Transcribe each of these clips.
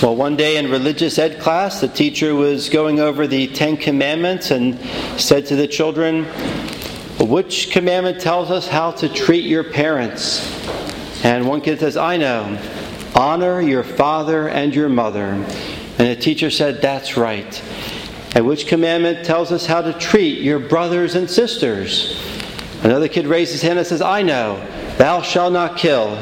Well, one day in religious ed class, the teacher was going over the 10 Commandments and said to the children, which commandment tells us how to treat your parents? And one kid says, I know. Honor your father and your mother. And the teacher said, that's right. And which commandment tells us how to treat your brothers and sisters? Another kid raised his hand and says, I know. Thou shalt not kill.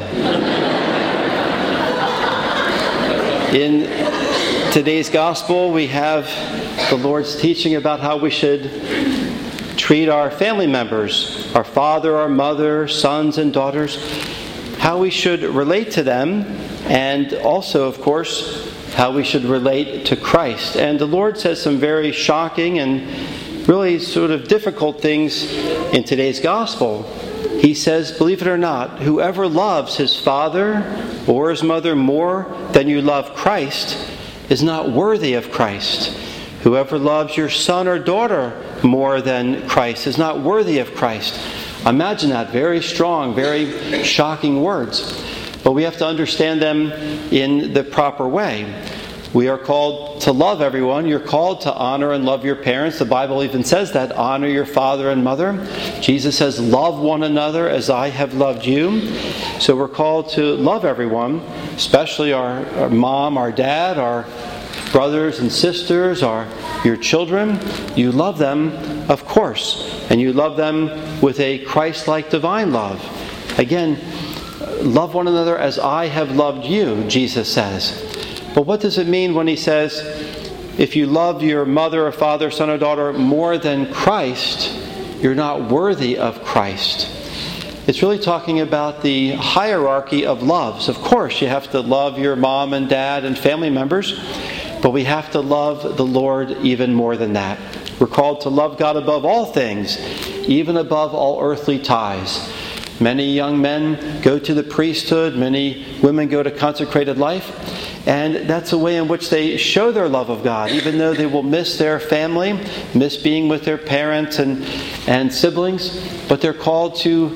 In today's gospel, we have the Lord's teaching about how we should treat our family members, our father, our mother, sons and daughters, how we should relate to them, and also, of course, how we should relate to Christ. And the Lord says some very shocking and really sort of difficult things in today's gospel. He says, believe it or not, whoever loves his father or his mother more than you love Christ is not worthy of Christ. Whoever loves your son or daughter more than Christ is not worthy of Christ. Imagine that. Very strong, very shocking words. But we have to understand them in the proper way. We are called to love everyone. You're called to honor and love your parents. The Bible even says that. Honor your father and mother. Jesus says, love one another as I have loved you. So we're called to love everyone, especially our mom, our dad, our brothers and sisters, your children. You love them, of course. And you love them with a Christ-like divine love. Again, love one another as I have loved you, Jesus says. But what does it mean when he says, if you love your mother or father, son or daughter more than Christ, you're not worthy of Christ? It's really talking about the hierarchy of loves. Of course, you have to love your mom and dad and family members, but we have to love the Lord even more than that. We're called to love God above all things, even above all earthly ties. Many young men go to the priesthood, many women go to consecrated life. And that's a way in which they show their love of God, even though they will miss their family, miss being with their parents and siblings. But they're called to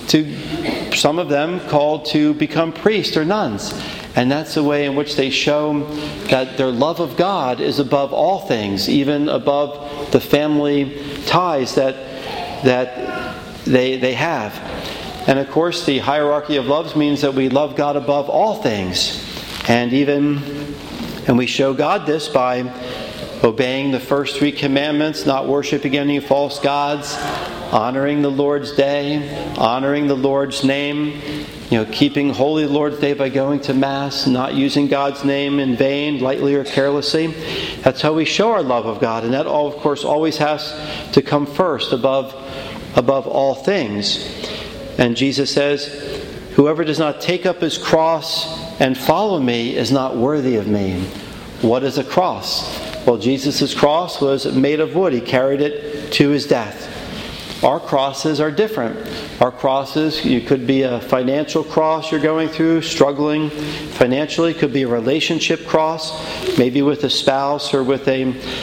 some of them called to become priests or nuns. And that's the way in which they show that their love of God is above all things, even above the family ties that they have. And of course, the hierarchy of loves means that we love God above all things. And we show God this by obeying the first 3 commandments, not worshiping any false gods, honoring the Lord's day, honoring the Lord's name, keeping holy the Lord's day by going to Mass, not using God's name in vain, lightly or carelessly. That's how we show our love of God. And that, of course, always has to come first above all things. And Jesus says, whoever does not take up his cross and follow me is not worthy of me. What is a cross? Well, Jesus' cross was made of wood. He carried it to his death. Our crosses are different. Our crosses, you could be a financial cross you're going through, struggling financially. It could be a relationship cross, maybe with a spouse or with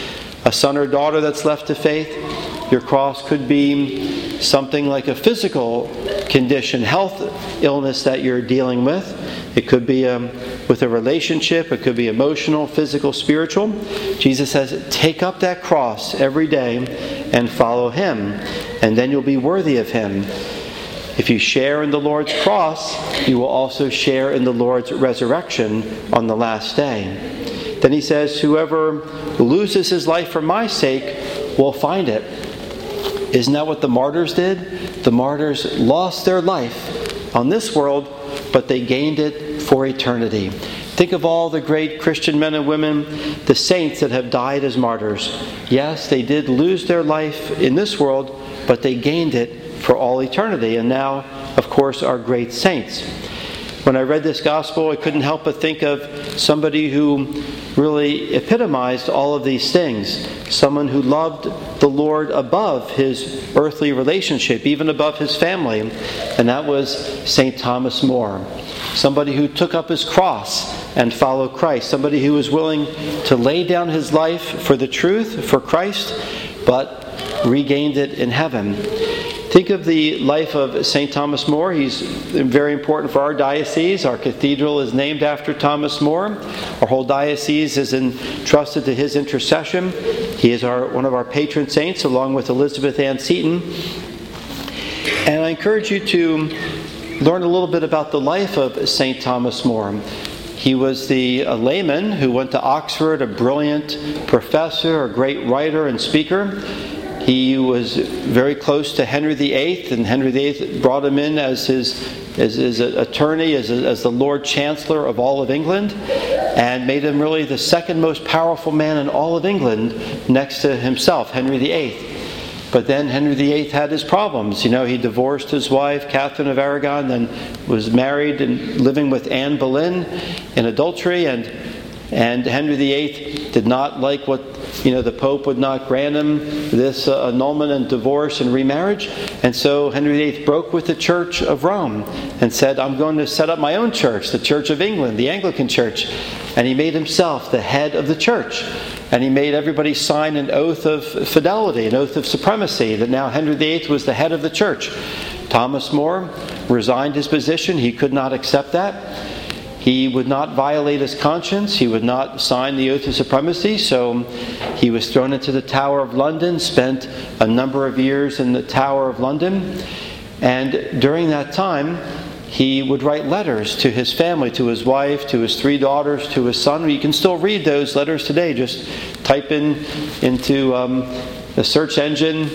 a son or daughter that's left to faith. Your cross could be something like a physical condition, health illness that you're dealing with. It could be with a relationship. It could be emotional, physical, spiritual. Jesus says, take up that cross every day and follow Him, and then you'll be worthy of Him. If you share in the Lord's cross, you will also share in the Lord's resurrection on the last day. Then He says, whoever loses his life for my sake will find it. Isn't that what the martyrs did? The martyrs lost their life on this world, but they gained it for eternity. Think of all the great Christian men and women, the saints that have died as martyrs. Yes, they did lose their life in this world, but they gained it for all eternity. And now, of course, are great saints. When I read this gospel, I couldn't help but think of somebody who really epitomized all of these things. Someone who loved the Lord above his earthly relationship, even above his family. And that was St. Thomas More. Somebody who took up his cross and followed Christ. Somebody who was willing to lay down his life for the truth, for Christ, but regained it in heaven. Think of the life of St. Thomas More. He's very important for our diocese. Our cathedral is named after Thomas More. Our whole diocese is entrusted to his intercession. He is one of our patron saints, along with Elizabeth Ann Seton. And I encourage you to learn a little bit about the life of St. Thomas More. He was a layman who went to Oxford, a brilliant professor, a great writer and speaker. He was very close to Henry VIII, and Henry VIII brought him in as his attorney, as the Lord Chancellor of all of England, and made him really the second most powerful man in all of England next to himself, Henry VIII. But then Henry VIII had his problems. He divorced his wife, Catherine of Aragon, then was married and living with Anne Boleyn in adultery, and Henry VIII did not like what the Pope would not grant him this annulment and divorce and remarriage. And so Henry VIII broke with the Church of Rome and said, I'm going to set up my own church, the Church of England, the Anglican Church. And he made himself the head of the church. And he made everybody sign an oath of fidelity, an oath of supremacy, that now Henry VIII was the head of the church. Thomas More resigned his position. He could not accept that. He would not violate his conscience. He would not sign the oath of supremacy. So he was thrown into the Tower of London, spent a number of years in the Tower of London. And during that time, he would write letters to his family, to his wife, to his 3 daughters, to his son. You can still read those letters today. Just type into the search engine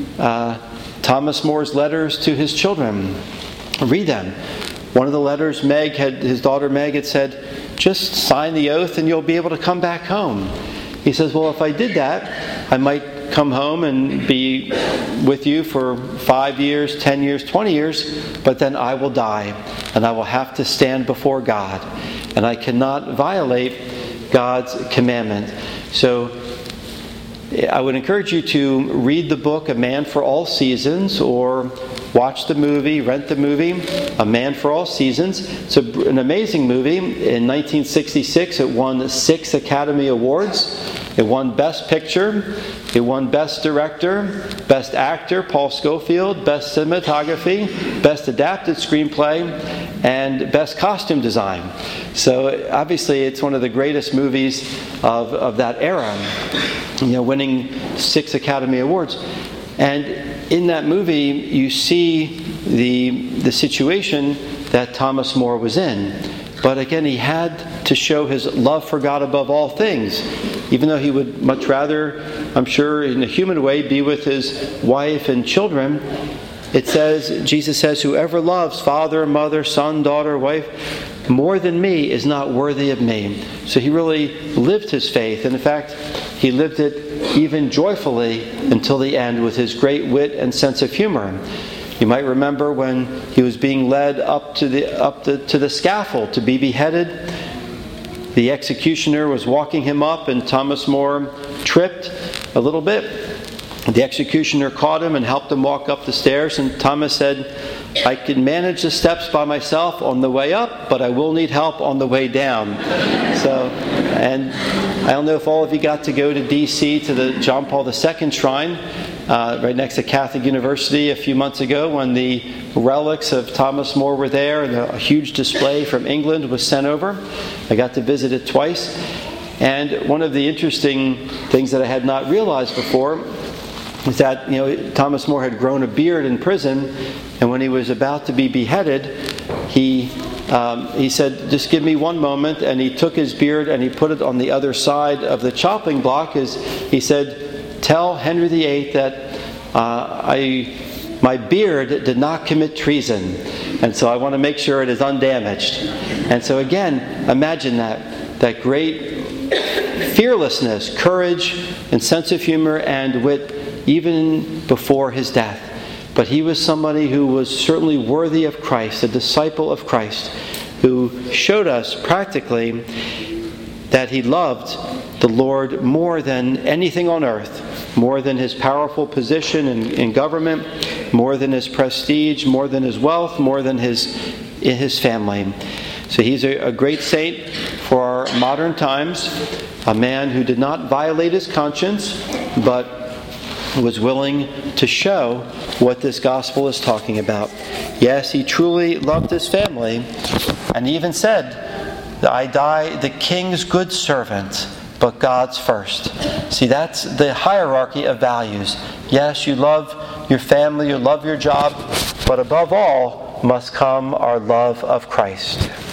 Thomas More's letters to his children. Read them. One of the letters, his daughter Meg had said, just sign the oath and you'll be able to come back home. He says, well, if I did that, I might come home and be with you for 5 years, 10 years, 20 years, but then I will die and I will have to stand before God. And I cannot violate God's commandment. So I would encourage you to read the book A Man for All Seasons, or watch the movie, rent the movie, A Man for All Seasons. It's an amazing movie. In 1966, it won 6 Academy Awards. It won Best Picture. It won Best Director, Best Actor, Paul Scofield, Best Cinematography, Best Adapted Screenplay, and Best Costume Design. So obviously it's one of the greatest movies of that era, winning 6 Academy Awards. And in that movie, you see the situation that Thomas More was in. But again, he had to show his love for God above all things. Even though he would much rather, I'm sure, in a human way, be with his wife and children, Jesus says, whoever loves father, mother, son, daughter, wife, more than me is not worthy of me. So he really lived his faith. And in fact, he lived it even joyfully until the end with his great wit and sense of humor. You might remember when he was being led up to the scaffold to be beheaded. The executioner was walking him up, and Thomas More tripped a little bit. The executioner caught him and helped him walk up the stairs, and Thomas said, I can manage the steps by myself on the way up, but I will need help on the way down. And I don't know if all of you got to go to D.C. to the John Paul II Shrine, right next to Catholic University a few months ago, when the relics of Thomas More were there, and a huge display from England was sent over. I got to visit it twice. And one of the interesting things that I had not realized before is that Thomas More had grown a beard in prison, and when he was about to be beheaded, he said, just give me one moment, and he took his beard and he put it on the other side of the chopping block. He said, tell Henry VIII that my beard did not commit treason, and so I want to make sure it is undamaged. And so again, imagine that great fearlessness, courage, and sense of humor and wit even before his death. But he was somebody who was certainly worthy of Christ, a disciple of Christ, who showed us practically that he loved the Lord more than anything on earth, more than his powerful position in government, more than his prestige, more than his wealth, more than his family. So he's a great saint for our modern times, a man who did not violate his conscience, but was willing to show what this gospel is talking about. Yes, he truly loved his family, and he even said, I die the king's good servant, but God's first. See, that's the hierarchy of values. Yes, you love your family, you love your job, but above all must come our love of Christ.